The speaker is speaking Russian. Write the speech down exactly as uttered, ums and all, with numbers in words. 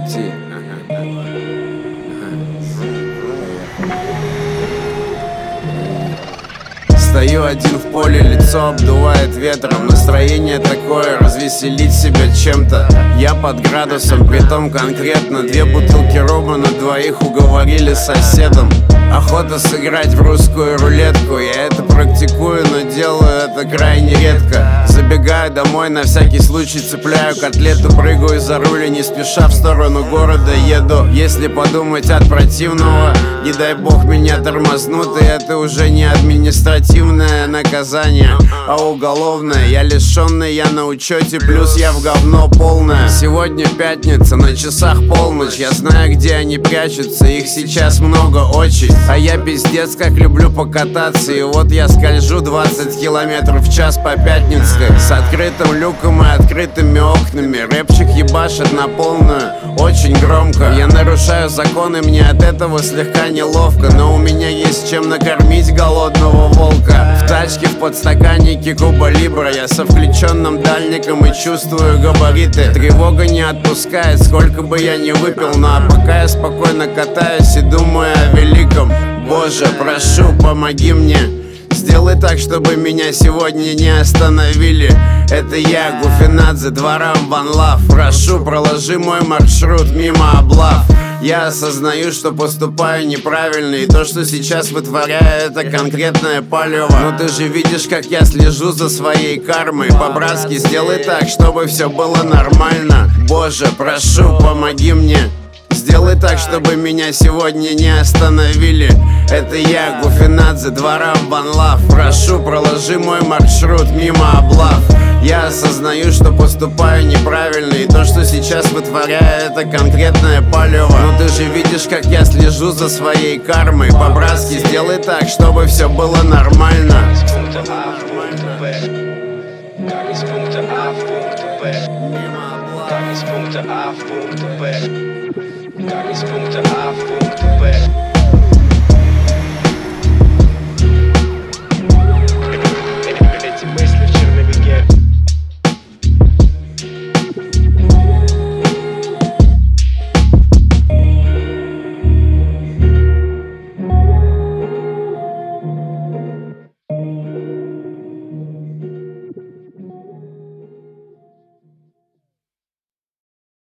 пути. Стою один в поле, лицо обдувает ветром. Настроение такое, развеселить себя чем-то. Я под градусом, притом конкретно. Две бутылки рома на двоих уговорили соседом. Охота сыграть в русскую рулетку. Я это практикую, но делаю это крайне редко. Забегаю домой, на всякий случай цепляю котлету. Прыгаю за руль и не спеша в сторону города еду. Если подумать от противного, не дай бог меня тормознут. И это уже не административное наказание, а уголовное. Я лишенный, я на учете, плюс я в говно полное. Сегодня пятница, на часах полночь. Я знаю, где они прячутся, их сейчас много очень. А я пиздец как люблю покататься. И вот я скольжу двадцать километров в час по Пятницкой, с открытым люком и открытыми окнами. Рэпчик ебашит на полную, очень громко. Я нарушаю законы, мне от этого слегка неловко. Но у меня есть чем накормить голодного волка. В тачке в подстаканнике Куба Либра. Я со включенным дальником и чувствую габариты. Тревога не отпускает, сколько бы я ни выпил. Ну а пока я спокойно катаюсь и думаю о великом. Боже, прошу, помоги мне. Сделай так, чтобы меня сегодня не остановили. Это я, Гуфинадзе, дворам One Love. Прошу, проложи мой маршрут мимо облав. Я осознаю, что поступаю неправильно. И то, что сейчас вытворяю, это конкретное палево. Но ты же видишь, как я слежу за своей кармой. По-братски сделай так, чтобы все было нормально. Боже, прошу, помоги мне. Сделай так, чтобы меня сегодня не остановили. Это я, Гуфинадзе, дворам One Love. Прошу, проложи мой маршрут мимо облав. Я осознаю, что поступаю неправильно. И то, что сейчас вытворяю, это конкретное палево. Но ты же видишь, как я слежу за своей кармой. По-братски сделай так, чтобы все было нормально. Tagespunkte A, Punkte B.